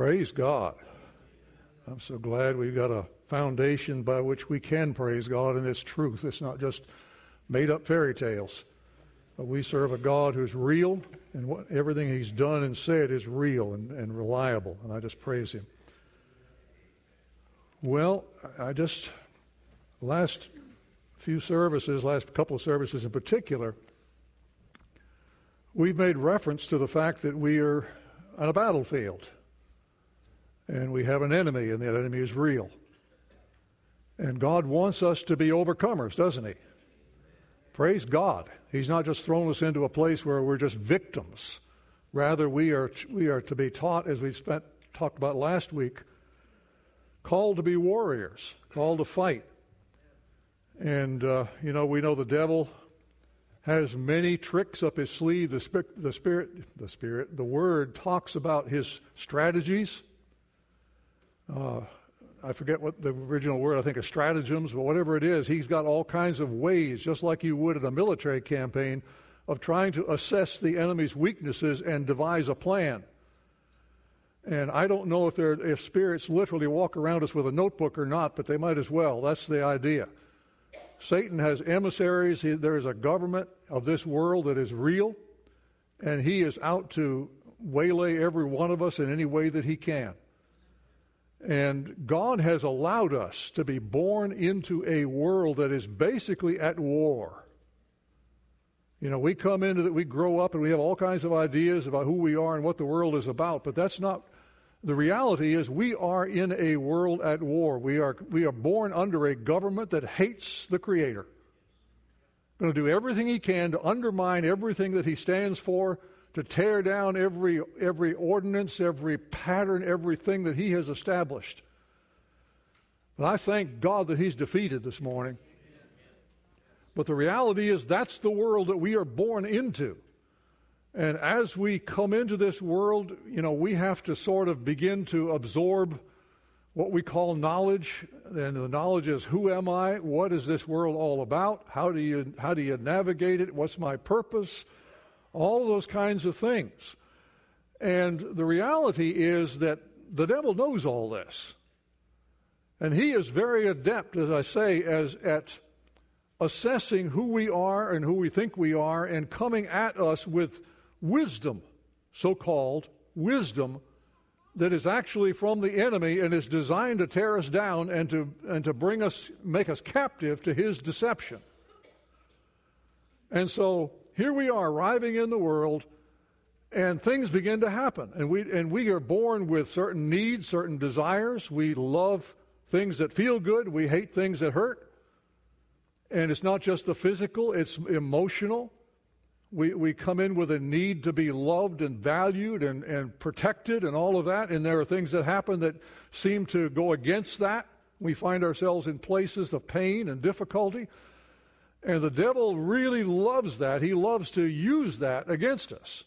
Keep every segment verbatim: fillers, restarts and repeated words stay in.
Praise God. I'm so glad we've got a foundation by which we can praise God, and it's truth. It's not just made-up fairy tales. But we serve a God who's real, and what, everything He's done and said is real and, and reliable, and I just praise Him. Well, I just, last few services, last couple of services in particular, we've made reference to the fact that we are on a battlefield. And we have an enemy, and that enemy is real. And God wants us to be overcomers, doesn't He? Praise God. He's not just thrown us into a place where we're just victims. Rather, we are we are to be taught, as we spent talked about last week, called to be warriors, called to fight. And, uh, you know, we know the devil has many tricks up his sleeve. The spirit, the spirit, the spirit, the Word talks about his strategies. Uh, I forget what the original word, I think is stratagems, but whatever it is, he's got all kinds of ways, just like you would in a military campaign, of trying to assess the enemy's weaknesses and devise a plan. And I don't know if, they're, if spirits literally walk around us with a notebook or not, but they might as well. That's the idea. Satan has emissaries. He, there is a government of this world that is real, and he is out to waylay every one of us in any way that he can. And God has allowed us to be born into a world that is basically at war. You know, we come into that, we grow up and we have all kinds of ideas about who we are and what the world is about, but that's not, the reality is we are in a world at war. We are, we are born under a government that hates the Creator. Going to do everything he can to undermine everything that he stands for, to tear down every every ordinance, every pattern, everything that he has established. But I thank God that he's defeated this morning. But the reality is that's the world that we are born into. And as we come into this world, you know, we have to sort of begin to absorb what we call knowledge. And the knowledge is, who am I? What is this world all about? How do you how do you navigate it? What's my purpose? All those kinds of things. And the reality is that the devil knows all this. And he is very adept, as I say, as at assessing who we are and who we think we are and coming at us with wisdom, so-called wisdom, that is actually from the enemy and is designed to tear us down and to and to bring us, make us captive to his deception. And so here we are arriving in the world, and things begin to happen. And we and we are born with certain needs, certain desires. We love things that feel good. We hate things that hurt. And it's not just the physical, it's emotional. We we come in with a need to be loved and valued and, and protected and all of that. And there are things that happen that seem to go against that. We find ourselves in places of pain and difficulty. And the devil really loves that. He loves to use that against us.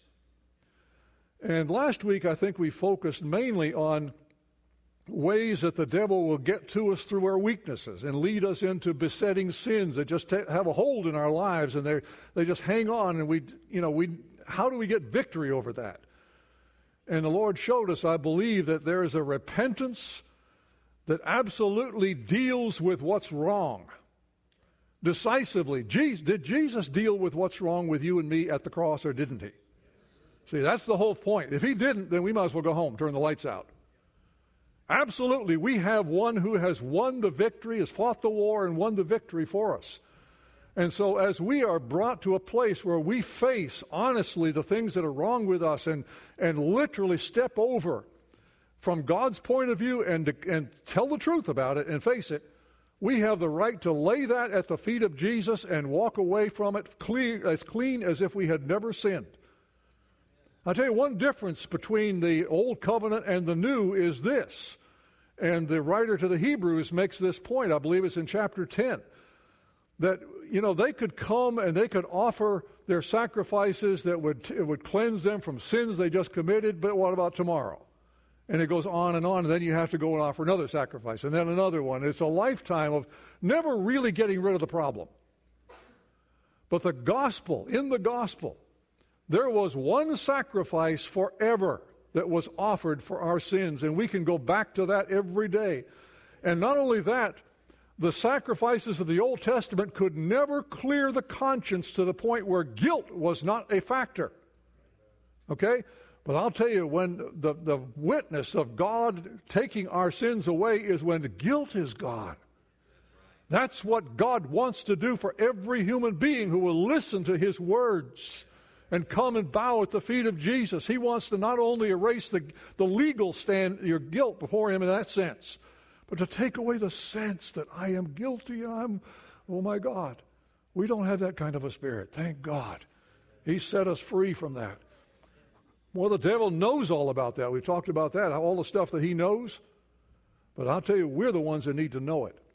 And last week, I think we focused mainly on ways that the devil will get to us through our weaknesses and lead us into besetting sins that just ta- have a hold in our lives, and they they just hang on. And we, you know, we how do we get victory over that? And the Lord showed us, I believe, that there is a repentance that absolutely deals with what's wrong. Decisively. Jesus, did Jesus deal with what's wrong with you and me at the cross, or didn't he? See, that's the whole point. If he didn't, then we might as well go home, turn the lights out. Absolutely, we have one who has won the victory, has fought the war and won the victory for us. And so as we are brought to a place where we face honestly the things that are wrong with us and, and literally step over from God's point of view and, and tell the truth about it and face it, we have the right to lay that at the feet of Jesus and walk away from it clear, as clean as if we had never sinned. I'll tell you one difference between the Old Covenant and the New is this. And the writer to the Hebrews makes this point, I believe it's in chapter ten, that, you know, they could come and they could offer their sacrifices that would, it would cleanse them from sins they just committed, but what about tomorrow? And it goes on and on, and then you have to go and offer another sacrifice, and then another one. It's a lifetime of never really getting rid of the problem. But the gospel, in the gospel, there was one sacrifice forever that was offered for our sins, and we can go back to that every day. And not only that, the sacrifices of the Old Testament could never clear the conscience to the point where guilt was not a factor. Okay? But I'll tell you, when the, the witness of God taking our sins away is when the guilt is gone. That's what God wants to do for every human being who will listen to His words and come and bow at the feet of Jesus. He wants to not only erase the, the legal stand, your guilt before Him in that sense, but to take away the sense that I am guilty and I'm, oh my God. We don't have that kind of a spirit. Thank God. He set us free from that. Well, the devil knows all about that. We've talked about that, all the stuff that he knows. But I'll tell you, we're the ones that need to know it.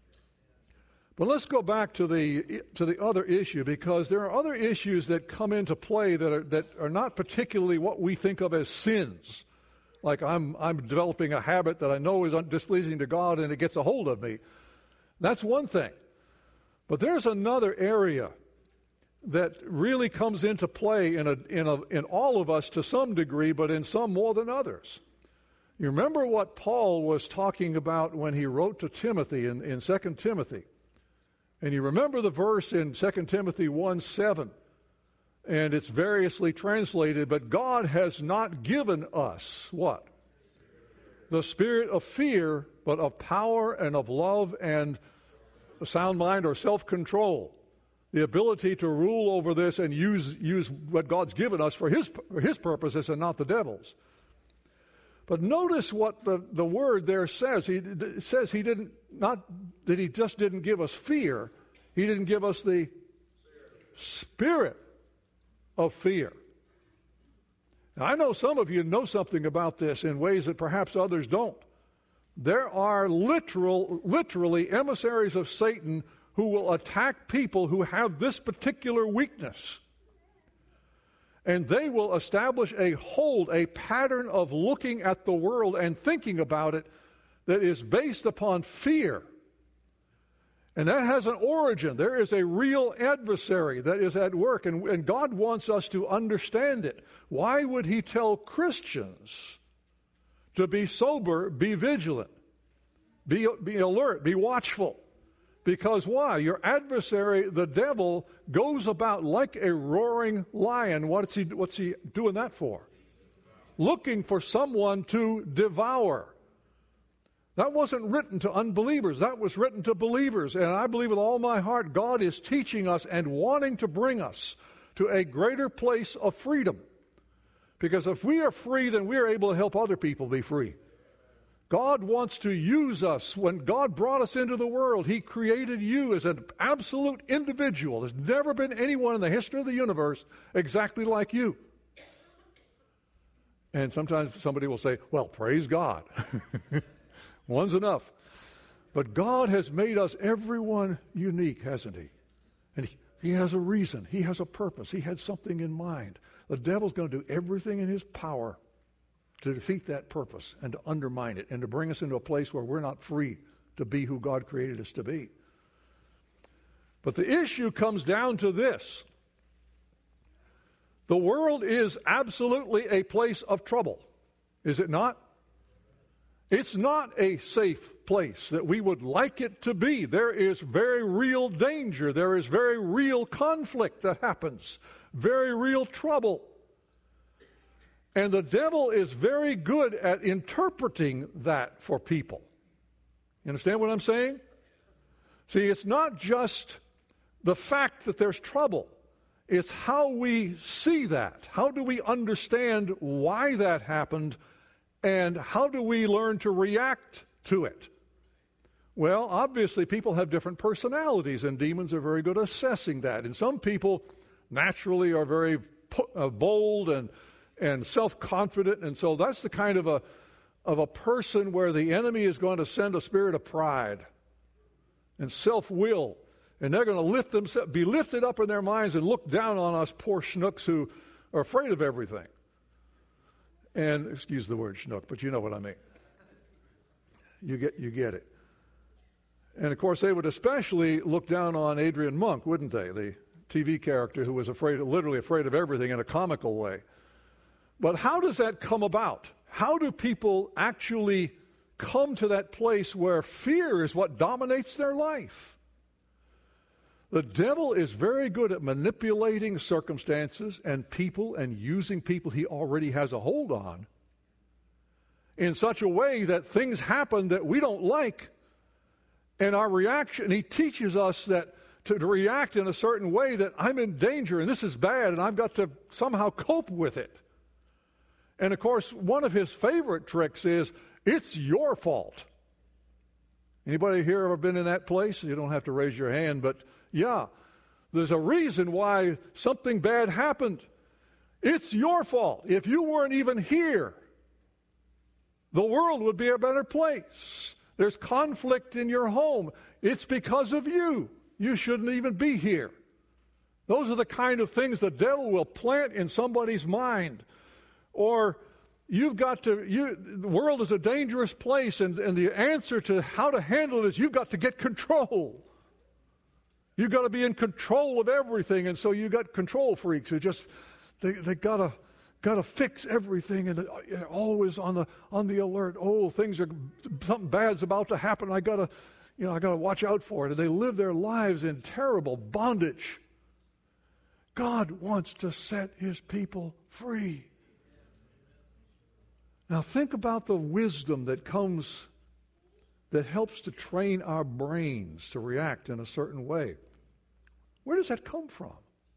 But let's go back to the to the other issue, because there are other issues that come into play that are that are not particularly what we think of as sins. Like I'm I'm developing a habit that I know is displeasing to God and it gets a hold of me. That's one thing. But there's another area that really comes into play in a in a in all of us to some degree, but in some more than others. You remember what Paul was talking about when he wrote to Timothy in, in Second Timothy. And you remember the verse in Second Timothy one seven, and it's variously translated, but God has not given us, what? The spirit of fear, but of power and of love and a sound mind or self-control. The ability to rule over this and use use what God's given us for His, for his purposes and not the devil's. But notice what the, the word there says. He it says he didn't, not that he just didn't give us fear, he didn't give us the spirit of fear. Now, I know some of you know something about this in ways that perhaps others don't. There are literal, literally emissaries of Satan who will attack people who have this particular weakness. And they will establish a hold, a pattern of looking at the world and thinking about it that is based upon fear. And that has an origin. There is a real adversary that is at work, and, and God wants us to understand it. Why would He tell Christians to be sober, be vigilant, be, be alert, be watchful? Because why? Your adversary, the devil, goes about like a roaring lion. What's he, what's he doing that for? Looking for someone to devour. That wasn't written to unbelievers. That was written to believers. And I believe with all my heart, God is teaching us and wanting to bring us to a greater place of freedom. Because if we are free, then we are able to help other people be free. God wants to use us. When God brought us into the world, He created you as an absolute individual. There's never been anyone in the history of the universe exactly like you. And sometimes somebody will say, well, praise God. One's enough. But God has made us everyone unique, hasn't He? And He, he has a reason. He has a purpose. He had something in mind. The devil's going to do everything in his power to defeat that purpose and to undermine it and to bring us into a place where we're not free to be who God created us to be. But the issue comes down to this. The world is absolutely a place of trouble, is it not? It's not a safe place that we would like it to be. There is very real danger. There is very real conflict that happens, very real trouble. And the devil is very good at interpreting that for people. You understand what I'm saying? See, it's not just the fact that there's trouble. It's how we see that. How do we understand why that happened, and how do we learn to react to it? Well, obviously, people have different personalities, and demons are very good at assessing that. And some people naturally are very bold and and self-confident, and so that's the kind of a of a person where the enemy is going to send a spirit of pride and self-will, and they're going to lift themselves, be lifted up in their minds and look down on us poor schnooks who are afraid of everything. And excuse the word schnook, but you know what I mean. You get you get it. And of course, they would especially look down on Adrian Monk, wouldn't they? The T V character who was afraid, literally afraid of everything in a comical way. But how does that come about? How do people actually come to that place where fear is what dominates their life? The devil is very good at manipulating circumstances and people and using people he already has a hold on in such a way that things happen that we don't like. And our reaction, he teaches us that to, to react in a certain way, that I'm in danger and this is bad and I've got to somehow cope with it. And of course, one of his favorite tricks is, it's your fault. Anybody here ever been in that place? You don't have to raise your hand, but yeah, there's a reason why something bad happened. It's your fault. If you weren't even here, the world would be a better place. There's conflict in your home. It's because of you. You shouldn't even be here. Those are the kind of things the devil will plant in somebody's mind. Or you've got to, you, the world is a dangerous place, and, and the answer to how to handle it is you've got to get control. You've got to be in control of everything, and so you've got control freaks who just, they, they got to got to fix everything, and uh, always on the on the alert. Oh, things are, something bad's about to happen. I got to, you know, I got to watch out for it. And they live their lives in terrible bondage. God wants to set his people free. Now think about the wisdom that comes, that helps to train our brains to react in a certain way. Where does that come from?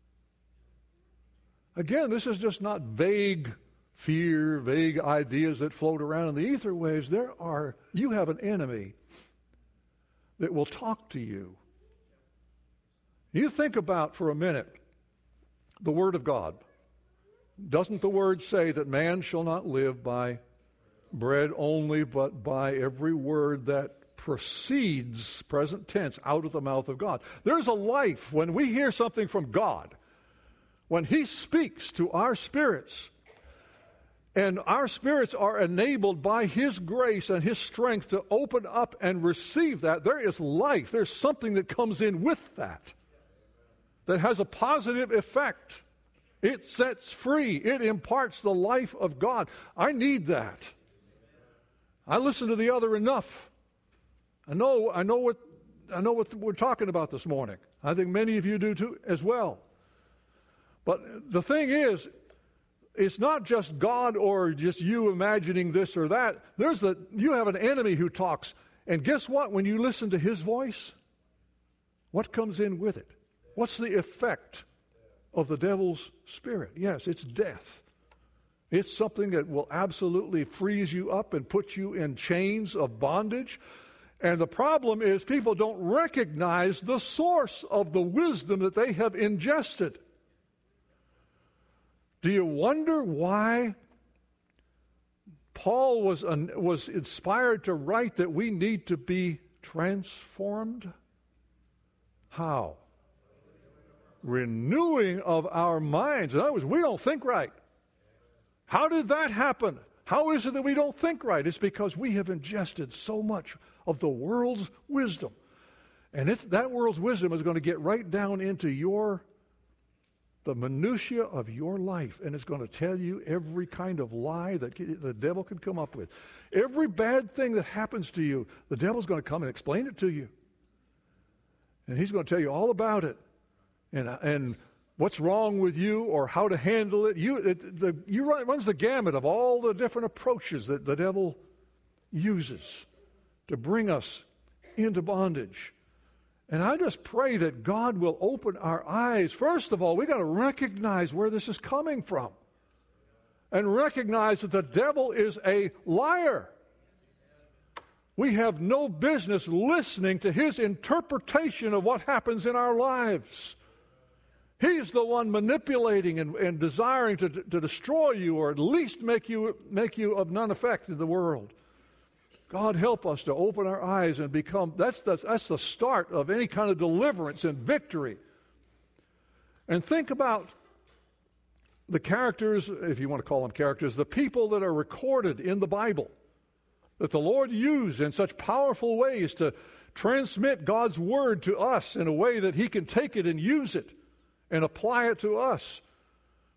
Again, this is just not vague fear, vague ideas that float around in the ether waves. There are, you have an enemy that will talk to you. You think about for a minute the Word of God. Doesn't the Word say that man shall not live by bread only, but by every word that proceeds, present tense, out of the mouth of God? There's a life when we hear something from God, when he speaks to our spirits, and our spirits are enabled by his grace and his strength to open up and receive that, there is life. There's something that comes in with that that has a positive effect. It sets free. It imparts the life of God. I need that. I listen to the other enough. I know, I know what, I know what we're talking about this morning. I think many of you do too, as well. But the thing is, it's not just God or just you imagining this or that. There's the, you have an enemy who talks. And guess what? When you listen to his voice, what comes in with it? What's the effect of the devil's spirit? Yes, it's death. It's something that will absolutely freeze you up and put you in chains of bondage. And the problem is people don't recognize the source of the wisdom that they have ingested. Do you wonder why Paul was, uh, was inspired to write that we need to be transformed? How? Renewing of our minds. In other words, we don't think right. How did that happen? How is it that we don't think right? It's because we have ingested so much of the world's wisdom. And it's, that world's wisdom is going to get right down into your the minutiae of your life, and it's going to tell you every kind of lie that the devil can come up with. Every bad thing that happens to you, the devil's going to come and explain it to you. And he's going to tell you all about it, and and what's wrong with you or how to handle it. You it, the you run, it runs the gamut of all the different approaches that the devil uses to bring us into bondage. And I just pray that God will open our eyes. First of all, we've got to recognize where this is coming from. And recognize that the devil is a liar. We have no business listening to his interpretation of what happens in our lives. He's the one manipulating and, and desiring to, to destroy you, or at least make you, make you of none effect in the world. God help us to open our eyes and become, that's the, that's the start of any kind of deliverance and victory. And think about the characters, if you want to call them characters, the people that are recorded in the Bible, that the Lord used in such powerful ways to transmit God's word to us in a way that he can take it and use it and apply it to us.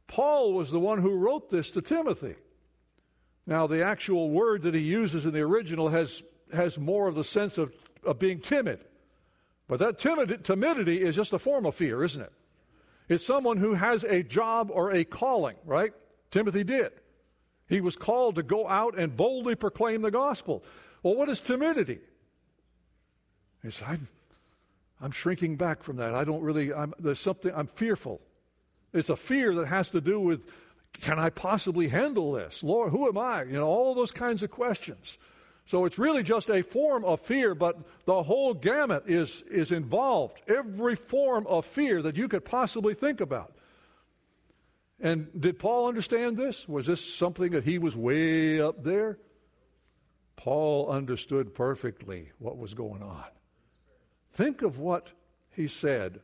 Paul was the one who wrote this to Timothy. Now, the actual word that he uses in the original has, has more of the sense of, of being timid. But that timid, timidity is just a form of fear, isn't it? It's someone who has a job or a calling, right? Timothy did. He was called to go out and boldly proclaim the gospel. Well, what is timidity? He said, I'm, I'm shrinking back from that. I don't really, I'm, there's something, I'm fearful. It's a fear that has to do with, can I possibly handle this? Lord, who am I? You know, all those kinds of questions. So it's really just a form of fear, but the whole gamut is, is involved. Every form of fear that you could possibly think about. And did Paul understand this? Was this something that he was way up there? Paul understood perfectly what was going on. Think of what he said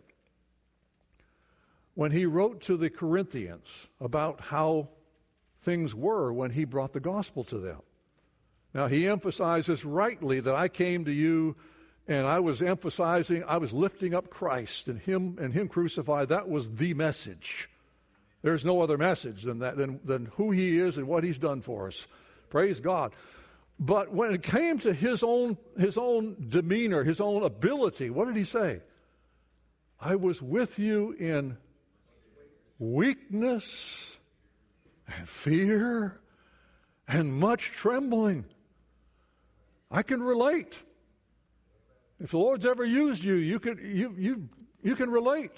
when he wrote to the Corinthians about how things were when he brought the gospel to them. Now, he emphasizes rightly that I came to you and I was emphasizing, I was lifting up Christ and him and him crucified. That was the message. There's no other message than that, than, than who he is and what he's done for us. Praise God. But when it came to his own, his own demeanor, his own ability, what did he say? I was with you in weakness and fear and much trembling. I can relate. If the Lord's ever used you, you can, you, you, you can relate.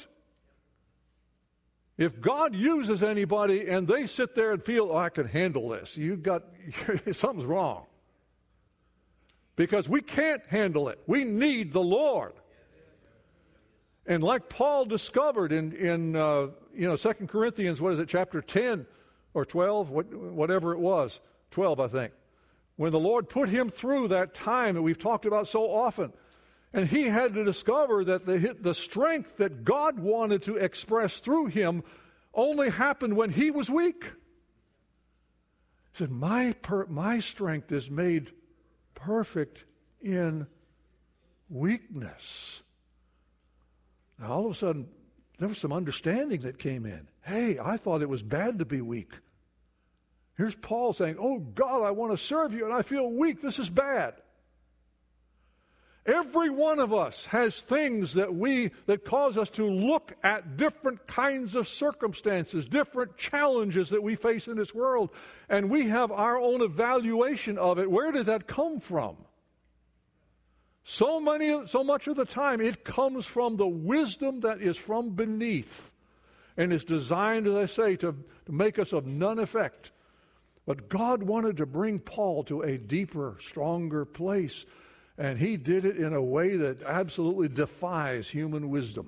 If God uses anybody and they sit there and feel, oh, I can handle this, you got something's wrong. Because we can't handle it. We need the Lord. And like Paul discovered in, in uh, you know, Second Corinthians, what is it, chapter ten or twelve, what, whatever it was, twelve, I think. When the Lord put him through that time that we've talked about so often, and he had to discover that the, the strength that God wanted to express through him only happened when he was weak. He said, my, per, my strength is made perfect in weakness. Now, all of a sudden, there was some understanding that came in. Hey, I thought it was bad to be weak. Here's Paul saying, oh, God, I want to serve you, and I feel weak. This is bad. Every one of us has things that we that cause us to look at different kinds of circumstances, different challenges that we face in this world, and we have our own evaluation of it. Where did that come from? So many, so much of the time, it comes from the wisdom that is from beneath, and is designed, as I say, to, to make us of none effect. But God wanted to bring Paul to a deeper, stronger place. And he did it in a way that absolutely defies human wisdom.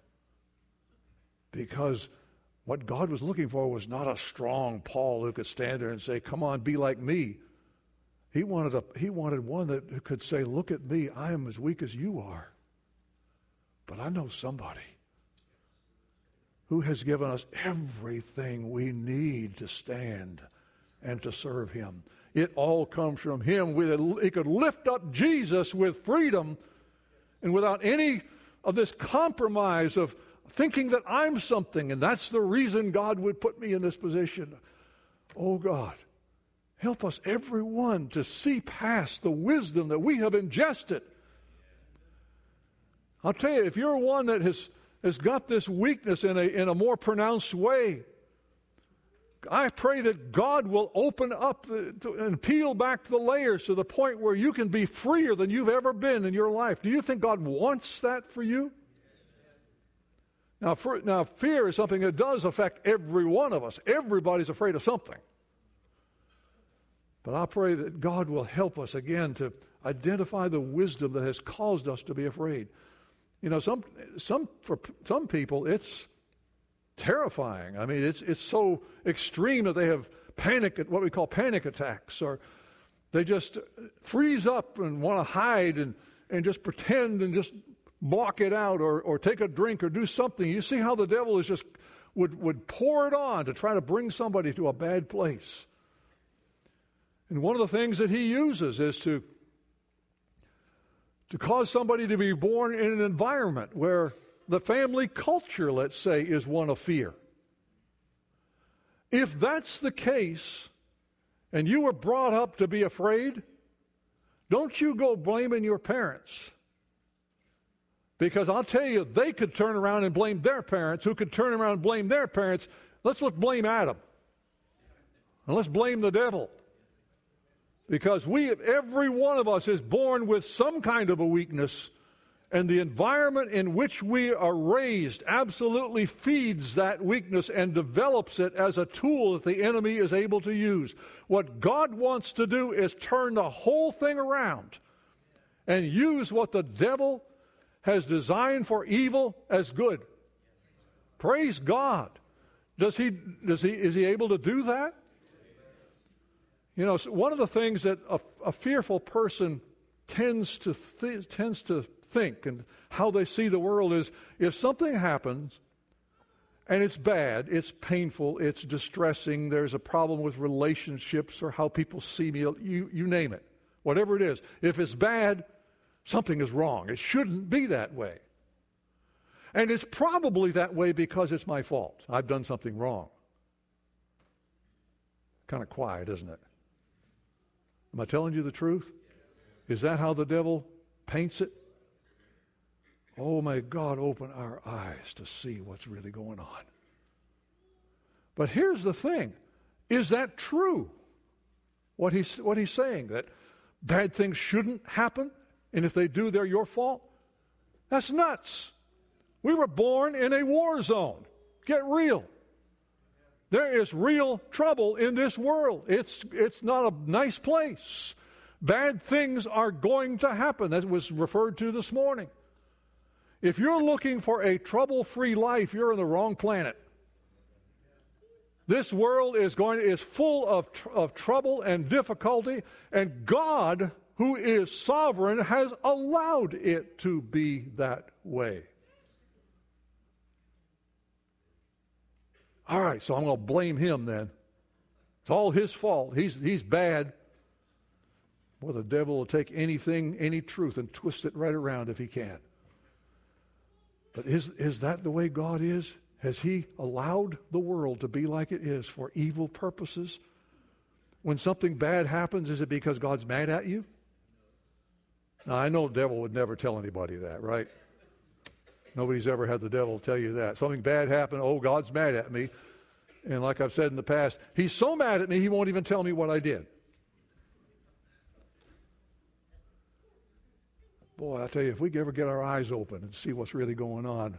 Because what God was looking for was not a strong Paul who could stand there and say, come on, be like me. He wanted a, he wanted one that could say, look at me, I am as weak as you are. But I know somebody who has given us everything we need to stand and to serve him. It all comes from him. He could lift up Jesus with freedom and without any of this compromise of thinking that I'm something and that's the reason God would put me in this position. Oh God, help us everyone to see past the wisdom that we have ingested. I'll tell you, if you're one that has, has got this weakness in a, in a more pronounced way, I pray that God will open up and peel back the layers to the point where you can be freer than you've ever been in your life. Do you think God wants that for you? Now, for, now fear is something that does affect every one of us. Everybody's afraid of something. But I pray that God will help us again to identify the wisdom that has caused us to be afraid. You know, some some for some people it's terrifying. I mean, it's it's so extreme that they have panic, what we call panic attacks, or they just freeze up and want to hide and, and just pretend and just block it out, or, or take a drink or do something. You see how the devil is just would, would pour it on to try to bring somebody to a bad place. And one of the things that he uses is to to cause somebody to be born in an environment where the family culture, let's say, is one of fear. If that's the case, and you were brought up to be afraid, don't you go blaming your parents. Because I'll tell you, they could turn around and blame their parents, who could turn around and blame their parents. Let's let's blame Adam. And let's blame the devil. Because we, every one of us is born with some kind of a weakness, and the environment in which we are raised absolutely feeds that weakness and develops it as a tool that the enemy is able to use. What God wants to do is turn the whole thing around and use what the devil has designed for evil as good. Praise God. Does he, does he, is he able to do that? You know, one of the things that a, a fearful person tends to th- tends to think and how they see the world is, if something happens and it's bad, it's painful, it's distressing, there's a problem with relationships or how people see me, you, you name it, whatever it is. If it's bad, something is wrong. It shouldn't be that way. And it's probably that way because it's my fault. I've done something wrong. Kind of quiet, isn't it? Am I telling you the truth? Is that how the devil paints it? Oh, may God open our eyes to see what's really going on. But here's the thing. Is that true? What he's, what he's saying, that bad things shouldn't happen, and if they do, they're your fault? That's nuts. We were born in a war zone. Get real. There is real trouble in this world. It's, it's not a nice place. Bad things are going to happen. That was referred to this morning. If you're looking for a trouble-free life, you're in the wrong planet. This world is going is full of, tr- of trouble and difficulty, and God, who is sovereign, has allowed it to be that way. All right, so I'm going to blame him then. It's all his fault. He's, he's bad. Boy, the devil will take anything, any truth, and twist it right around if he can. But is, is that the way God is? Has he allowed the world to be like it is for evil purposes? When something bad happens, is it because God's mad at you? Now, I know the devil would never tell anybody that, right? Nobody's ever had the devil tell you that. Something bad happened, oh, God's mad at me. And like I've said in the past, he's so mad at me, he won't even tell me what I did. Boy, I tell you, if we ever get our eyes open and see what's really going on,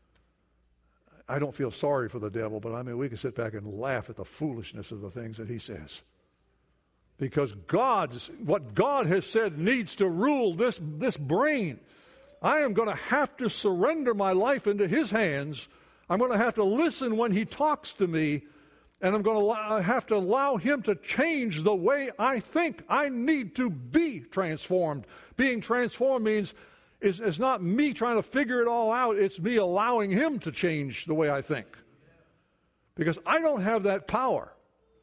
I don't feel sorry for the devil, but I mean, we can sit back and laugh at the foolishness of the things that he says. Because God's, what God has said needs to rule this, this brain. I am going to have to surrender my life into his hands. I'm going to have to listen when he talks to me, and I'm going to allow, have to allow him to change the way I think. I need to be transformed. Being transformed means is, is not me trying to figure it all out. It's me allowing him to change the way I think. Because I don't have that power.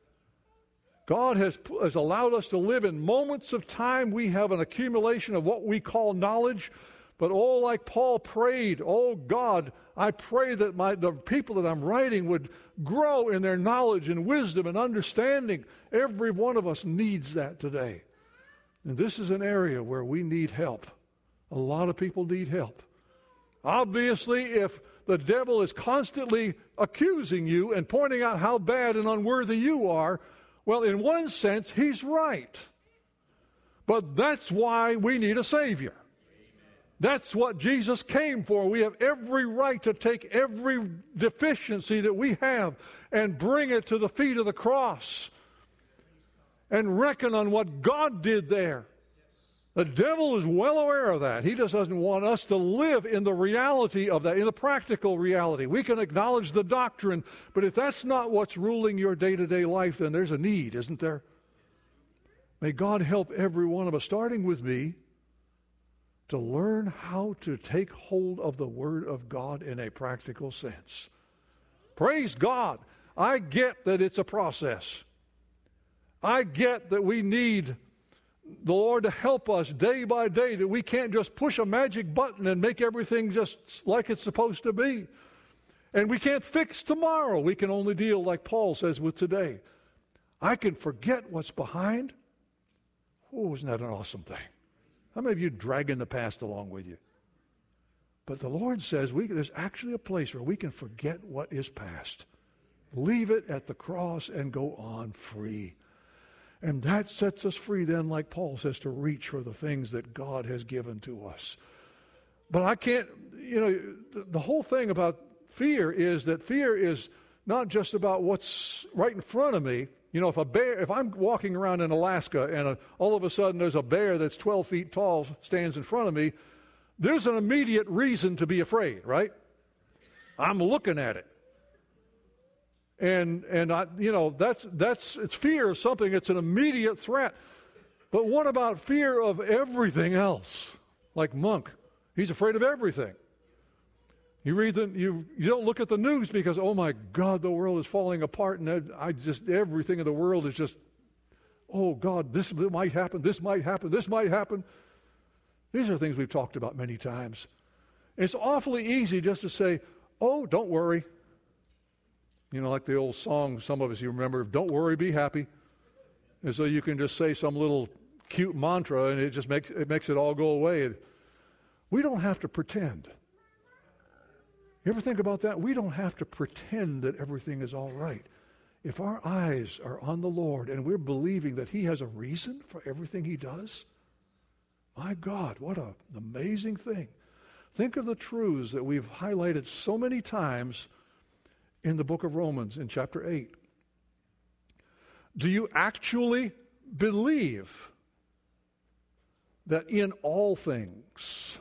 God has, has allowed us to live in moments of time. We have an accumulation of what we call knowledge. But oh, like Paul prayed, oh God, I pray that my, the people that I'm writing would grow in their knowledge and wisdom and understanding. Every one of us needs that today. And this is an area where we need help. A lot of people need help. Obviously, if the devil is constantly accusing you and pointing out how bad and unworthy you are, well, in one sense, he's right. But that's why we need a Savior. That's what Jesus came for. We have every right to take every deficiency that we have and bring it to the feet of the cross and reckon on what God did there. The devil is well aware of that. He just doesn't want us to live in the reality of that, in the practical reality. We can acknowledge the doctrine, but if that's not what's ruling your day-to-day life, then there's a need, isn't there? May God help every one of us, starting with me, to learn how to take hold of the Word of God in a practical sense. Praise God. I get that it's a process. I get that we need the Lord to help us day by day, that we can't just push a magic button and make everything just like it's supposed to be. And we can't fix tomorrow. We can only deal, like Paul says, with today. I can forget what's behind. Oh, isn't that an awesome thing? How many of you dragging the past along with you? But the Lord says we, there's actually a place where we can forget what is past. Leave it at the cross and go on free. And that sets us free then, like Paul says, to reach for the things that God has given to us. But I can't, you know, the, the whole thing about fear is that fear is not just about what's right in front of me. You know, if a bear, if I'm walking around in Alaska and a, all of a sudden there's a bear that's twelve feet tall stands in front of me, there's an immediate reason to be afraid, right? I'm looking at it. And, and I, you know, that's, that's, it's fear of something. It's an immediate threat. But what about fear of everything else? Like Monk, he's afraid of everything. You read the, you, you don't look at the news because, oh my God, the world is falling apart, and I just, everything in the world is just, oh God, this might happen, this might happen, this might happen. These are things we've talked about many times. It's awfully easy just to say, oh, don't worry. You know, like the old song, some of us you remember, don't worry, be happy. And so you can just say some little cute mantra and it just makes it makes it all go away. We don't have to pretend. You ever think about that? We don't have to pretend that everything is all right. If our eyes are on the Lord and we're believing that He has a reason for everything He does, my God, what an amazing thing. Think of the truths that we've highlighted so many times in the book of Romans in chapter eight. Do you actually believe that in all things,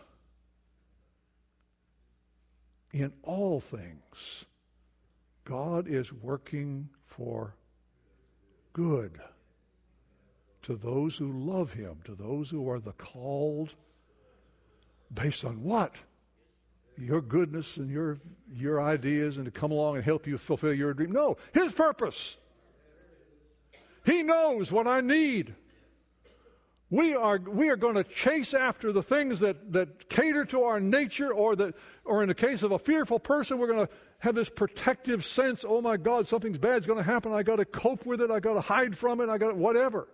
in all things, God is working for good to those who love Him, to those who are the called, based on what? Your goodness and your your ideas and to come along and help you fulfill your dream. No, His purpose. He knows what I need. We are we are going to chase after the things that, that cater to our nature, or that or in the case of a fearful person, we're going to have this protective sense, oh my God, something's bad's going to happen, I got to cope with it, I got to hide from it, I got to whatever.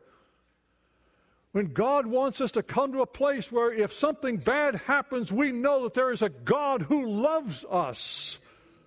When God wants us to come to a place where if something bad happens, we know that there is a God who loves us,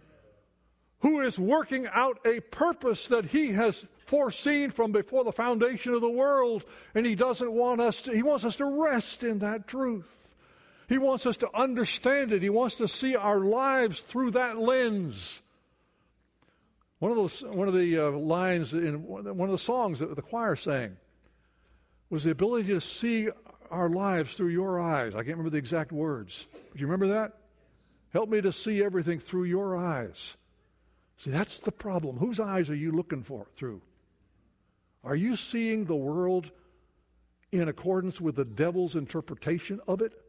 who is working out a purpose that He has foreseen from before the foundation of the world, and He doesn't want us to, He wants us to rest in that truth. He wants us to understand it. He wants to see our lives through that lens. One of those, one of the uh, lines in one of the songs that the choir sang was the ability to see our lives through your eyes. I can't remember the exact words. Do you remember that? Help me to see everything through your eyes. See, that's the problem. Whose eyes are you looking for through? Are you seeing the world in accordance with the devil's interpretation of it?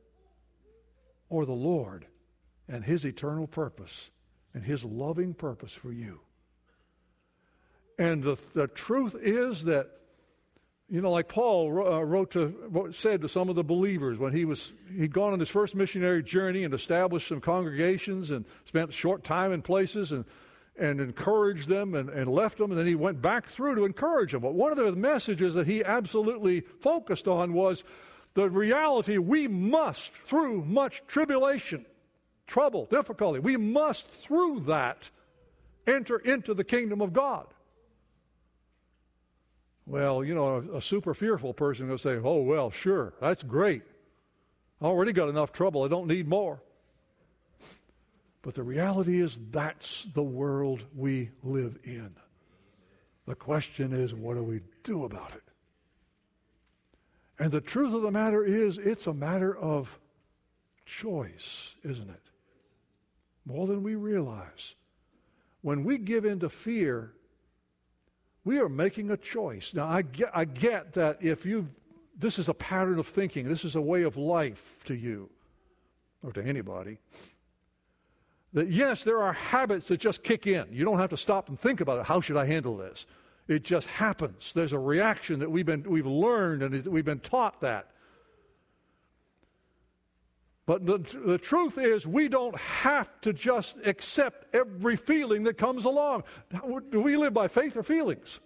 Or the Lord and His eternal purpose and His loving purpose for you? And the, the truth is that, you know, like Paul uh, wrote to, wrote, said to some of the believers when he was, he'd gone on his first missionary journey and established some congregations and spent a short time in places and, and encouraged them and, and left them, and then he went back through to encourage them. But one of the messages that he absolutely focused on was the reality we must, through much tribulation, trouble, difficulty, we must, through that, enter into the kingdom of God. Well, you know, a, a super fearful person will say, oh, well, sure, that's great. I already got enough trouble. I don't need more. But the reality is that's the world we live in. The question is, what do we do about it? And the truth of the matter is, it's a matter of choice, isn't it? More than we realize. When we give in to fear, we are making a choice. Now, I get, I get that if you, this is a pattern of thinking, this is a way of life to you, or to anybody, that yes, there are habits that just kick in. You don't have to stop and think about it. How should I handle this? It just happens. There's a reaction that we've been, we've learned and we've been taught that. But the, the truth is, we don't have to just accept every feeling that comes along. Do we live by faith or feelings?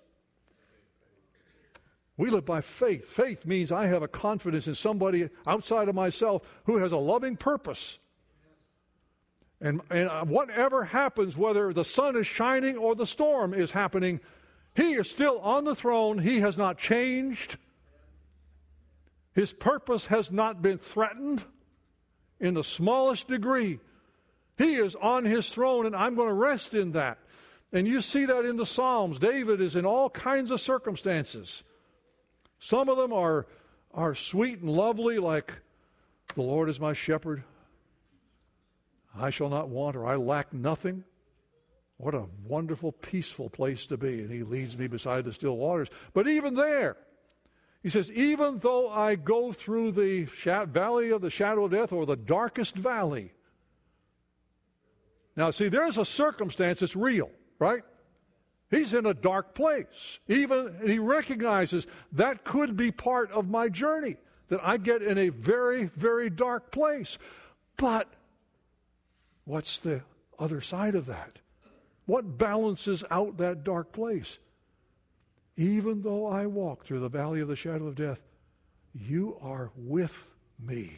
We live by faith. Faith means I have a confidence in somebody outside of myself who has a loving purpose. And, and whatever happens, whether the sun is shining or the storm is happening, He is still on the throne. He has not changed. His purpose has not been threatened in the smallest degree. He is on His throne, and I'm going to rest in that. And you see that in the Psalms. David is in all kinds of circumstances. Some of them are, are sweet and lovely, like, the Lord is my shepherd. I shall not want, or I lack nothing. What a wonderful, peaceful place to be. And He leads me beside the still waters. But even there, He says, even though I go through the valley of the shadow of death, or the darkest valley. Now, see, there's a circumstance that's real, right? He's in a dark place. Even he recognizes that could be part of my journey, that I get in a very, very dark place. But what's the other side of that? What balances out that dark place? Even though I walk through the valley of the shadow of death, you are with me.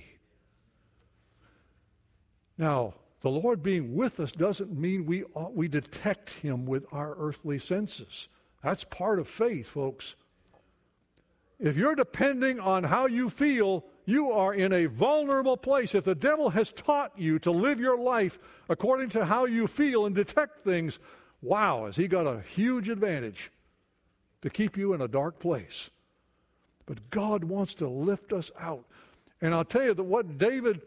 Now, the Lord being with us doesn't mean we we detect Him with our earthly senses. That's part of faith, folks. If you're depending on how you feel, you are in a vulnerable place. If the devil has taught you to live your life according to how you feel and detect things, wow, has he got a huge advantage to keep you in a dark place. But God wants to lift us out. And I'll tell you that what David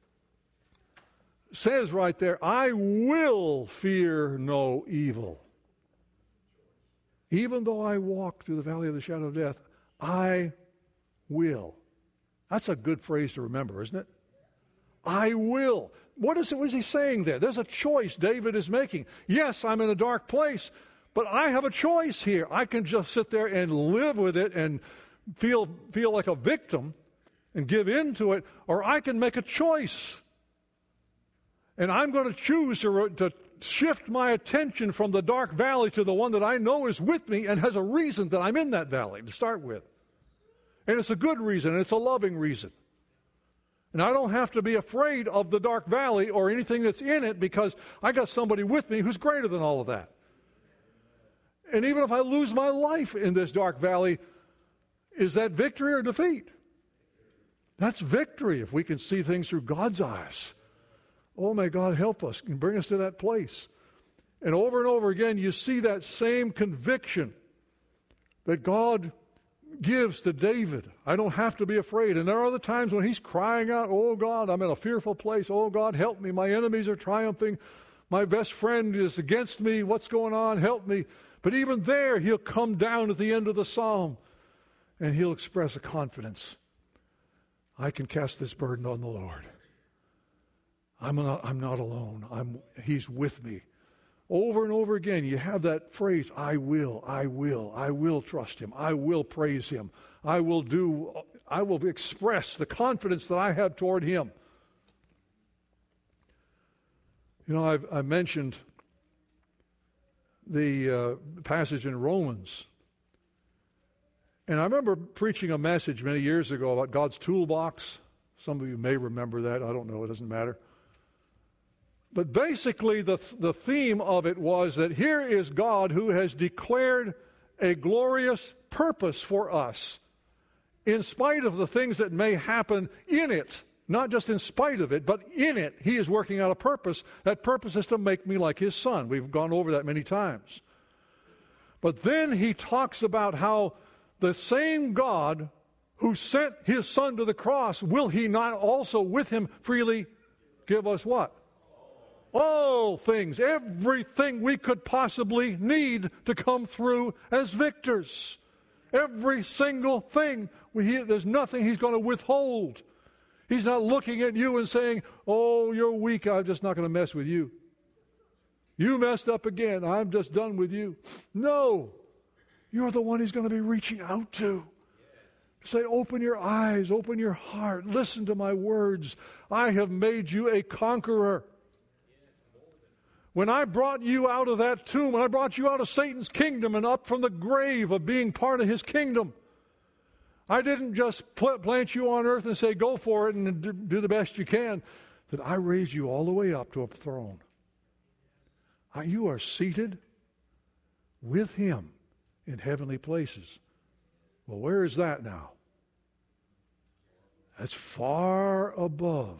says right there, I will fear no evil. Even though I walk through the valley of the shadow of death, I will. That's a good phrase to remember, isn't it? I will. What is, it, what is he saying there? There's a choice David is making. Yes, I'm in a dark place, but I have a choice here. I can just sit there and live with it and feel, feel like a victim and give in to it, or I can make a choice. And I'm going to choose to, to shift my attention from the dark valley to the one that I know is with me and has a reason that I'm in that valley to start with. And it's a good reason, and it's a loving reason. And I don't have to be afraid of the dark valley or anything that's in it, because I got somebody with me who's greater than all of that. And even if I lose my life in this dark valley, is that victory or defeat? That's victory if we can see things through God's eyes. Oh, may God help us and bring us to that place. And over and over again, you see that same conviction that God gives to David. I don't have to be afraid. And there are other times when he's crying out, oh God, I'm in a fearful place. Oh God, help me. My enemies are triumphing. My best friend is against me. What's going on? Help me. But even there, he'll come down at the end of the psalm and he'll express a confidence. I can cast this burden on the Lord. I'm not, I'm not alone. I'm, he's with me. Over and over again, you have that phrase, I will, I will, I will trust Him. I will praise Him. I will do, I will express the confidence that I have toward Him. You know, I've, I mentioned the uh, passage in Romans. And I remember preaching a message many years ago about God's toolbox. Some of you may remember that. I don't know. It doesn't matter. But basically, the, the theme of it was that here is God who has declared a glorious purpose for us, in spite of the things that may happen in it. Not just in spite of it, but in it, He is working out a purpose. That purpose is to make me like His Son. We've gone over that many times. But then He talks about how the same God who sent His Son to the cross, will He not also with Him freely give us what? All things, everything we could possibly need to come through as victors. Every single thing. We, there's nothing He's going to withhold. He's not looking at you and saying, oh, you're weak, I'm just not going to mess with you. You messed up again, I'm just done with you. No, you're the one He's going to be reaching out to. Say, open your eyes, open your heart, listen to my words. I have made you a conqueror. When I brought you out of that tomb, when I brought you out of Satan's kingdom and up from the grave of being part of his kingdom, I didn't just plant you on earth and say, go for it and do the best you can. That I raised you all the way up to a throne. You are seated with him in heavenly places. Well, where is that now? That's far above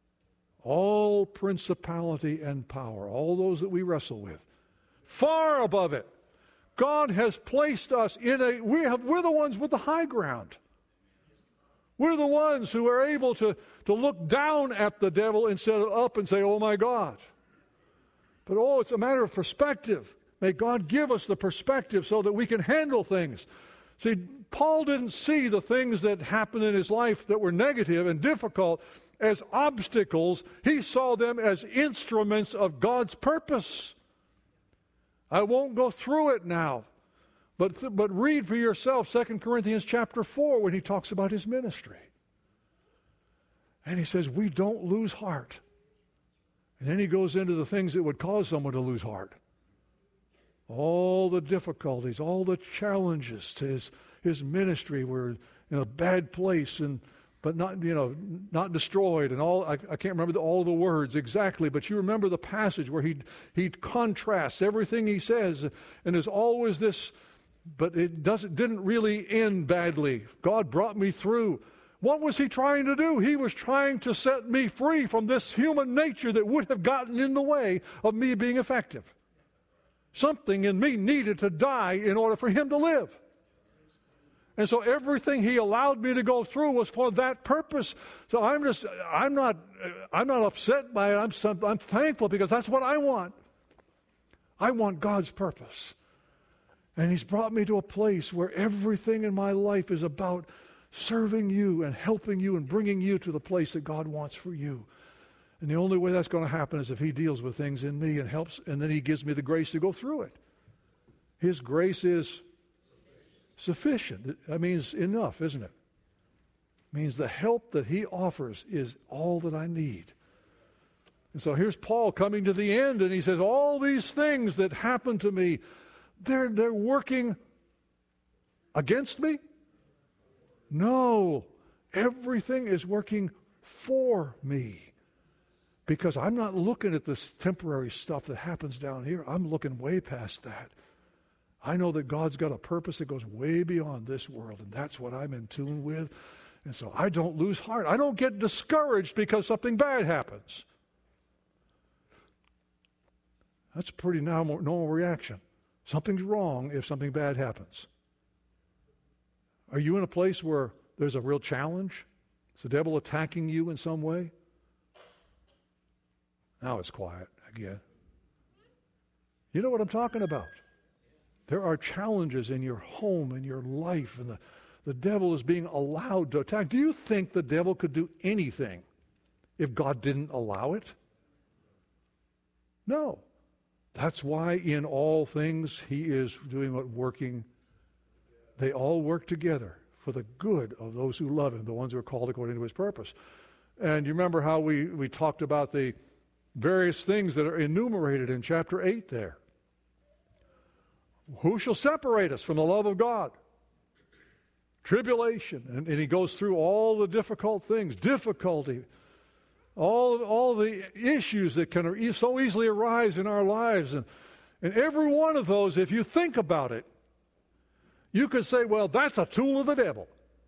all principality and power, all those that we wrestle with. Far above it. God has placed us in a, we have, we're the ones with the high ground. We're the ones who are able to, to look down at the devil instead of up and say, oh my God. But oh, it's a matter of perspective. May God give us the perspective so that we can handle things. See, Paul didn't see the things that happened in his life that were negative and difficult as obstacles. He saw them as instruments of God's purpose. I won't go through it now, but, but read for yourself Second Corinthians chapter four when he talks about his ministry. And he says, we don't lose heart. And then he goes into the things that would cause someone to lose heart. All the difficulties, all the challenges to his, his ministry were in a bad place, and but not, you know, not destroyed, and all. I, I can't remember the, all the words exactly, but you remember the passage where he he contrasts everything he says, and there's always this, but it doesn't didn't really end badly. God brought me through. What was he trying to do? He was trying to set me free from this human nature that would have gotten in the way of me being effective. Something in me needed to die in order for him to live. And so everything he allowed me to go through was for that purpose. So I'm just, I'm not, I'm not upset by it. I'm, I'm thankful because that's what I want. I want God's purpose. And he's brought me to a place where everything in my life is about serving you and helping you and bringing you to the place that God wants for you. And the only way that's going to happen is if he deals with things in me and helps, and then he gives me the grace to go through it. His grace is sufficient. That means enough, isn't it? It means the help that he offers is all that I need. And so here's Paul coming to the end, and he says, all these things that happen to me, they're, they're working against me? No. Everything is working for me. Because I'm not looking at this temporary stuff that happens down here. I'm looking way past that. I know that God's got a purpose that goes way beyond this world, and that's what I'm in tune with. And so I don't lose heart. I don't get discouraged because something bad happens. That's a pretty normal, normal reaction. Something's wrong if something bad happens. Are you in a place where there's a real challenge? Is the devil attacking you in some way? Now it's quiet again. You know what I'm talking about. There are challenges in your home, in your life, and the, the devil is being allowed to attack. Do you think the devil could do anything if God didn't allow it? No. That's why in all things he is doing what working. They all work together for the good of those who love him, the ones who are called according to his purpose. And you remember how we, we talked about the various things that are enumerated in chapter eight there. Who shall separate us from the love of God? Tribulation. And, and he goes through all the difficult things, difficulty, all, all the issues that can so easily arise in our lives. And, and every one of those, if you think about it, you could say, well, that's a tool of the devil.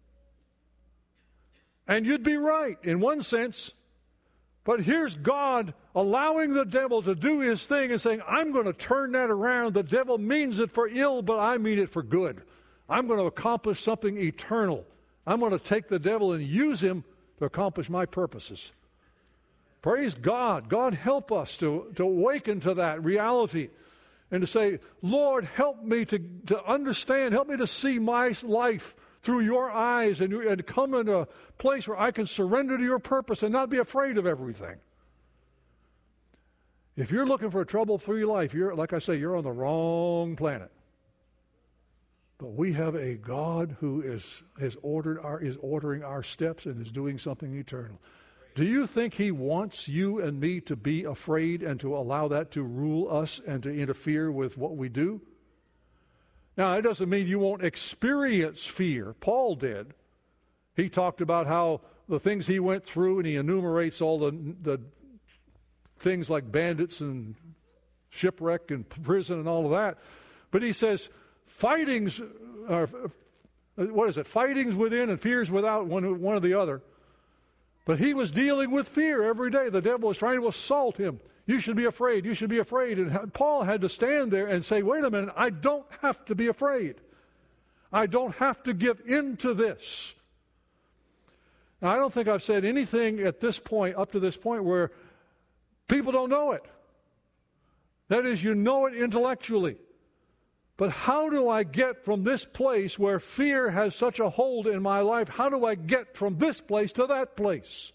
And you'd be right in one sense. But here's God allowing the devil to do his thing and saying, I'm going to turn that around. The devil means it for ill, but I mean it for good. I'm going to accomplish something eternal. I'm going to take the devil and use him to accomplish my purposes. Praise God. God help us to, to awaken to that reality and to say, Lord, help me to, to understand, help me to see my life through your eyes and, and come into a place where I can surrender to your purpose and not be afraid of everything. If you're looking for a trouble-free life, you're, like I say, you're on the wrong planet. But we have a God who is has ordered our is ordering our steps and is doing something eternal. Do you think he wants you and me to be afraid and to allow that to rule us and to interfere with what we do? Now, it doesn't mean you won't experience fear. Paul did. He talked about how the things he went through, and he enumerates all the, the things like bandits and shipwreck and prison and all of that. But he says, fightings, are, what is it? Fightings within and fears without, one, one or the other. But he was dealing with fear every day. The devil was trying to assault him. You should be afraid. You should be afraid. And Paul had to stand there and say, wait a minute, I don't have to be afraid. I don't have to give in to this. Now, I don't think I've said anything at this point, up to this point, where people don't know it. That is, you know it intellectually. But how do I get from this place where fear has such a hold in my life, how do I get from this place to that place?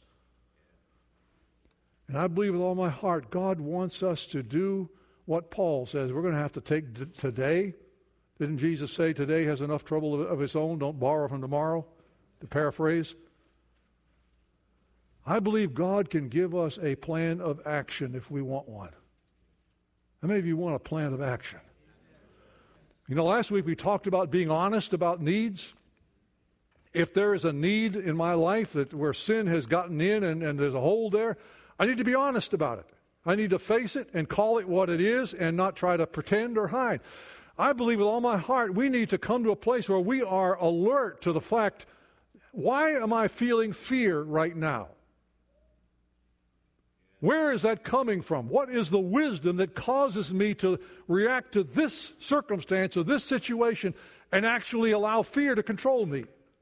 And I believe with all my heart, God wants us to do what Paul says. We're going to have to take t- today. Didn't Jesus say today has enough trouble of, of its own? Don't borrow from tomorrow, to paraphrase. I believe God can give us a plan of action if we want one. How many of you want a plan of action? You know, last week we talked about being honest about needs. If there is a need in my life that where sin has gotten in and, and there's a hole there, I need to be honest about it. I need to face it and call it what it is and not try to pretend or hide. I believe with all my heart we need to come to a place where we are alert to the fact, why am I feeling fear right now? Where is that coming from? What is the wisdom that causes me to react to this circumstance or this situation and actually allow fear to control me?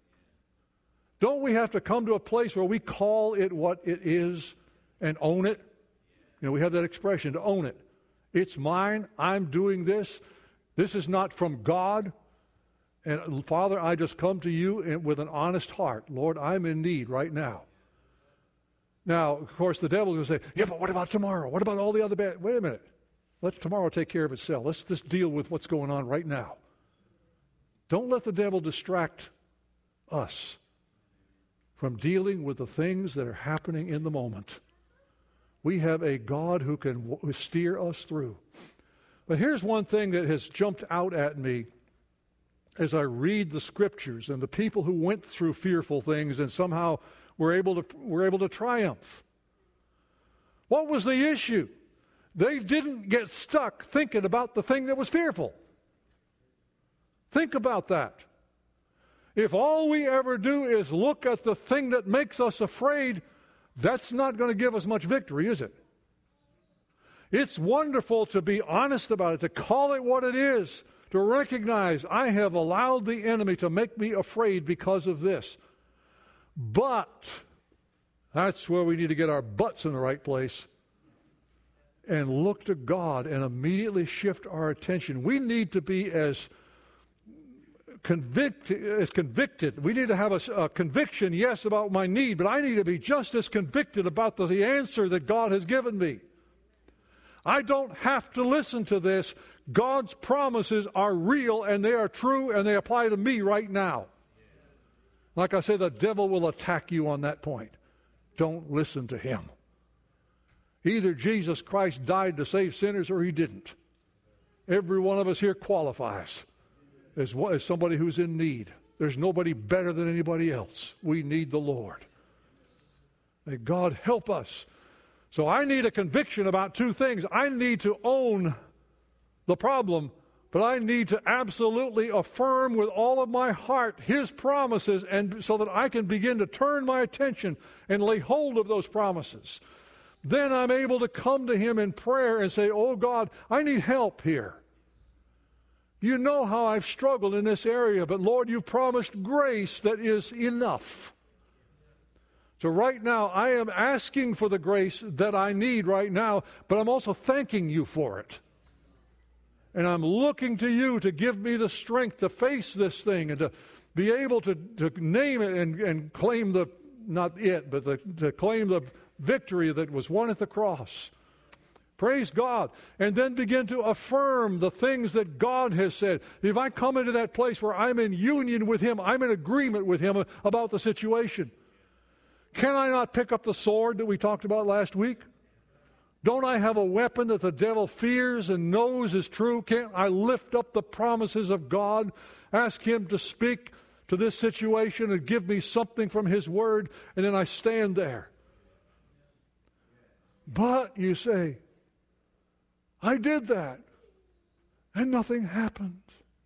Don't we have to come to a place where we call it what it is and own it? You know, we have that expression, to own it. It's mine. I'm doing this. This is not from God. And Father, I just come to you with an honest heart. Lord, I'm in need right now. Now, of course, the devil's going to say, yeah, but what about tomorrow? What about all the other bad? Wait a minute. Let tomorrow take care of itself. Let's just deal with what's going on right now. Don't let the devil distract us from dealing with the things that are happening in the moment. We have a God who can w- steer us through. But here's one thing that has jumped out at me as I read the Scriptures and the people who went through fearful things and somehow were able to, were able to triumph. What was the issue? They didn't get stuck thinking about the thing that was fearful. Think about that. If all we ever do is look at the thing that makes us afraid, that's not going to give us much victory, is it? It's wonderful to be honest about it, to call it what it is, to recognize I have allowed the enemy to make me afraid because of this. But that's where we need to get our butts in the right place and look to God and immediately shift our attention. We need to be as Convict, is convicted. We need to have a, a conviction, yes, about my need, but I need to be just as convicted about the, the answer that God has given me. I don't have to listen to this. God's promises are real and they are true and they apply to me right now. Like I say, the devil will attack you on that point. Don't listen to him. Either Jesus Christ died to save sinners or he didn't. Every one of us here qualifies as, as somebody who's in need. There's nobody better than anybody else. We need the Lord. May God help us. So I need a conviction about two things. I need to own the problem, but I need to absolutely affirm with all of my heart His promises, and so that I can begin to turn my attention and lay hold of those promises. Then I'm able to come to Him in prayer and say, oh God, I need help here. You know how I've struggled in this area, but Lord, you've promised grace that is enough. So right now, I am asking for the grace that I need right now, but I'm also thanking you for it. And I'm looking to you to give me the strength to face this thing and to be able to, to name it and, and claim the, not it, but the, to claim the victory that was won at the cross. Praise God. And then begin to affirm the things that God has said. If I come into that place where I'm in union with Him, I'm in agreement with Him about the situation, can I not pick up the sword that we talked about last week? Don't I have a weapon that the devil fears and knows is true? Can't I lift up the promises of God, ask Him to speak to this situation and give me something from His Word, and then I stand there? But, you say, I did that, and nothing happened.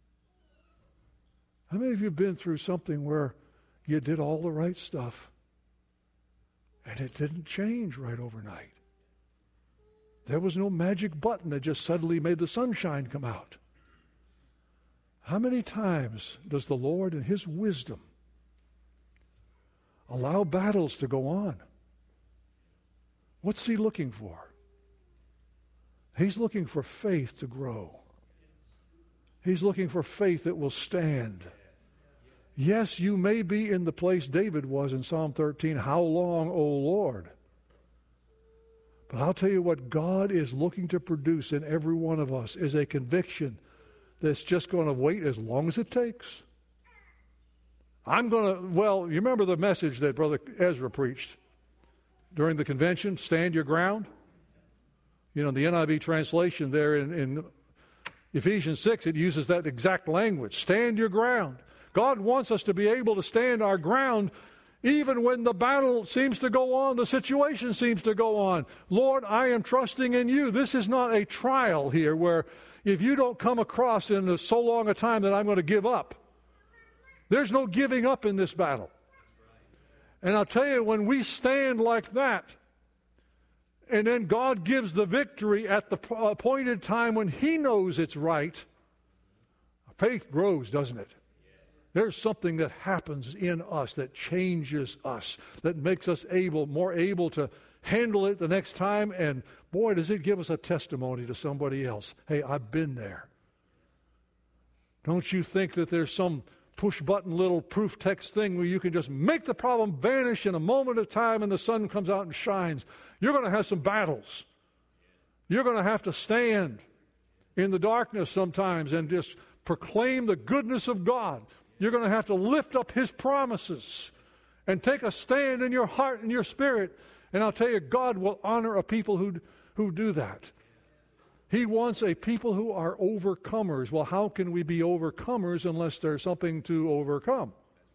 How many of you have been through something where you did all the right stuff, and it didn't change right overnight? There was no magic button that just suddenly made the sunshine come out. How many times does the Lord in His wisdom allow battles to go on? What's He looking for? He's looking for faith to grow. He's looking for faith that will stand. Yes, you may be in the place David was in Psalm thirteen. How long, O Lord? But I'll tell you what God is looking to produce in every one of us is a conviction that's just going to wait as long as it takes. I'm going to, well, you remember the message that Brother Ezra preached during the convention, stand your ground? You know, the N I V translation there in, in Ephesians six, it uses that exact language, stand your ground. God wants us to be able to stand our ground even when the battle seems to go on, the situation seems to go on. Lord, I am trusting in You. This is not a trial here where if you don't come across in so long a time that I'm going to give up. There's no giving up in this battle. And I'll tell you, when we stand like that, and then God gives the victory at the appointed time when He knows it's right, faith grows, doesn't it? There's something that happens in us that changes us, that makes us able, more able to handle it the next time, and boy, does it give us a testimony to somebody else. Hey, I've been there. Don't you think that there's some push-button little proof text thing where you can just make the problem vanish in a moment of time and the sun comes out and shines? You're going to have some battles. You're going to have to stand in the darkness sometimes and just proclaim the goodness of God. You're going to have to lift up His promises and take a stand in your heart and your spirit. And I'll tell you, God will honor a people who, who do that. He wants a people who are overcomers. Well, how can we be overcomers unless there's something to overcome?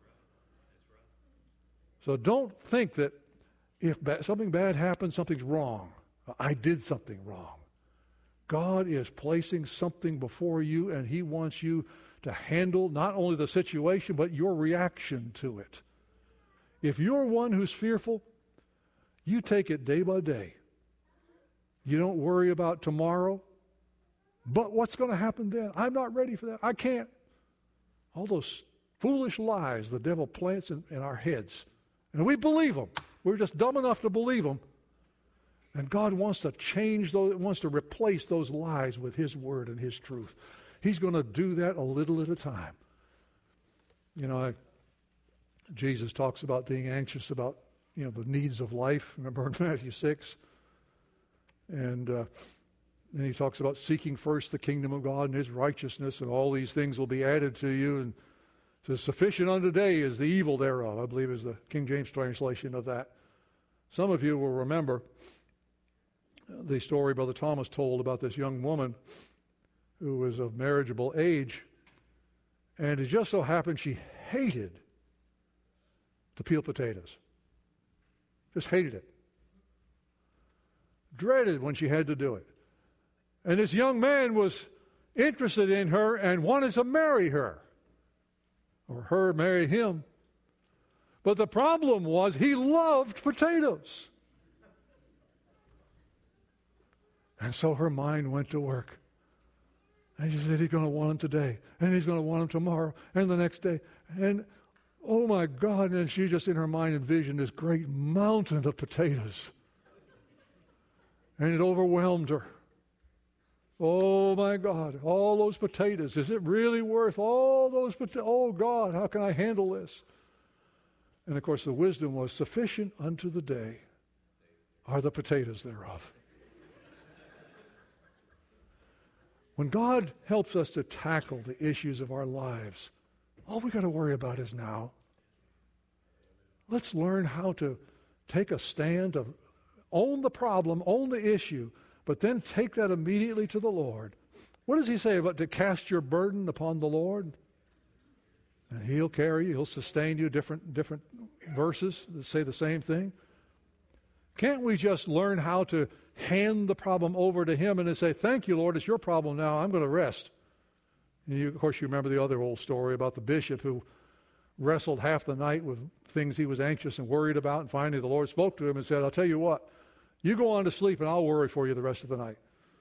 So don't think that if ba- something bad happens, something's wrong. I did something wrong. God is placing something before you, and He wants you to handle not only the situation, but your reaction to it. If you're one who's fearful, you take it day by day. You don't worry about tomorrow. But what's going to happen then? I'm not ready for that. I can't. All those foolish lies the devil plants in, in our heads. And we believe them. We're just dumb enough to believe them. And God wants to change those, wants to replace those lies with His Word and His truth. He's going to do that a little at a time. You know, I, Jesus talks about being anxious about, you know, the needs of life. Remember in Matthew six? And uh, then He talks about seeking first the kingdom of God and His righteousness, and all these things will be added to you. And says, sufficient unto day is the evil thereof, I believe is the King James translation of that. Some of you will remember the story Brother Thomas told about this young woman who was of marriageable age, and it just so happened she hated to peel potatoes. Just hated it. Dreaded when she had to do it. And this young man was interested in her and wanted to marry her, or her marry him. But the problem was he loved potatoes. And so her mind went to work. And she said, he's going to want them today, and he's going to want them tomorrow, and the next day. And, oh my God, and she just in her mind envisioned this great mountain of potatoes. And it overwhelmed her. Oh my God, all those potatoes. Is it really worth all those potatoes? Oh God, how can I handle this? And of course the wisdom was, sufficient unto the day are the potatoes thereof. When God helps us to tackle the issues of our lives, all we got to worry about is now. Let's learn how to take a stand, to own the problem, own the issue, but then take that immediately to the Lord. What does he say about to cast your burden upon the Lord? And he'll carry you, he'll sustain you. Different, different verses that say the same thing. Can't we just learn how to hand the problem over to him and then say, thank you, Lord, it's your problem now, I'm going to rest. And you, of course, you remember the other old story about the bishop who wrestled half the night with things he was anxious and worried about, and finally the Lord spoke to him and said, I'll tell you what, you go on to sleep and I'll worry for you the rest of the night.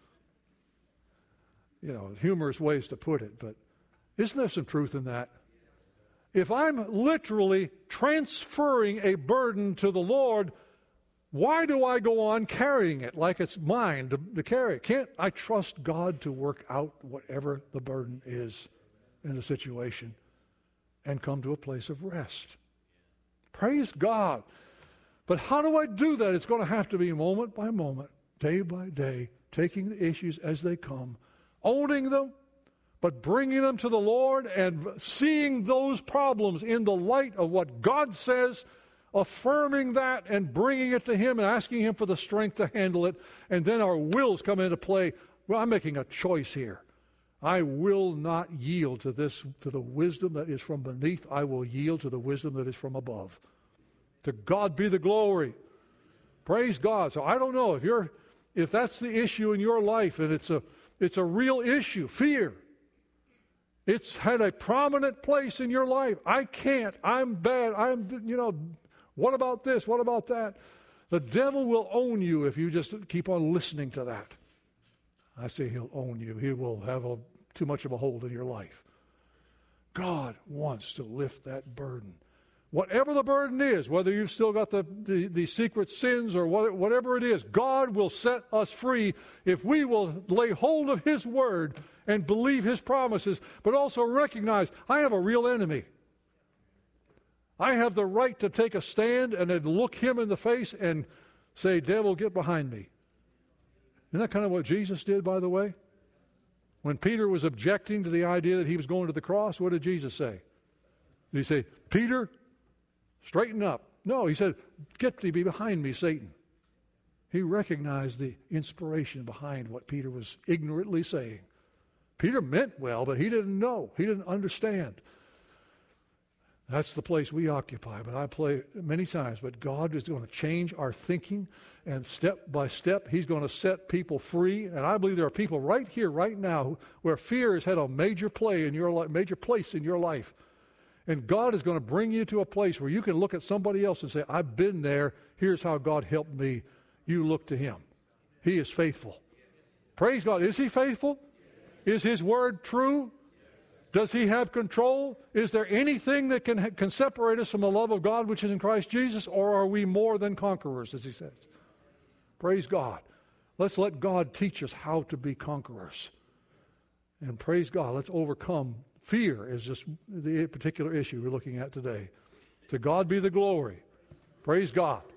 You know, humorous ways to put it, but isn't there some truth in that? If I'm literally transferring a burden to the Lord, why do I go on carrying it like it's mine to, to carry? Can't I trust God to work out whatever the burden is in the situation and come to a place of rest? Praise God. But how do I do that? It's going to have to be moment by moment, day by day, taking the issues as they come, owning them, but bringing them to the Lord and seeing those problems in the light of what God says, affirming that and bringing it to him and asking him for the strength to handle it. And then our wills come into play. Well, I'm making a choice here. I will not yield to this, to the wisdom that is from beneath. I will yield to the wisdom that is from above. To God be the glory. Praise God. So I don't know if you're, if that's the issue in your life, and it's a, it's a real issue, fear. It's had a prominent place in your life. I can't. I'm bad. I'm, you know, what about this? What about that? The devil will own you if you just keep on listening to that. I say he'll own you. He will have a, too much of a hold in your life. God wants to lift that burden. Whatever the burden is, whether you've still got the, the, the secret sins or what, whatever it is, God will set us free if we will lay hold of his word and believe his promises, but also recognize I have a real enemy. I have the right to take a stand and then look him in the face and say, devil, get behind me. Isn't that kind of what Jesus did, by the way? When Peter was objecting to the idea that he was going to the cross, what did Jesus say? Did he say, Peter, straighten up? No, he said, get thee behind me, Satan. He recognized the inspiration behind what Peter was ignorantly saying. Peter meant well, but he didn't know. He didn't understand. That's the place we occupy. But I play many times, but God is going to change our thinking, and step by step, he's going to set people free. And I believe there are people right here, right now, where fear has had a major play in your life, major place in your life. And God is going to bring you to a place where you can look at somebody else and say, I've been there. Here's how God helped me. You look to him. He is faithful. Praise God. Is he faithful? Is his word true? Does he have control? Is there anything that can, can separate us from the love of God which is in Christ Jesus? Or are we more than conquerors, as he says? Praise God. Let's let God teach us how to be conquerors. And praise God, let's overcome. Fear is just the particular issue we're looking at today. To God be the glory. Praise God.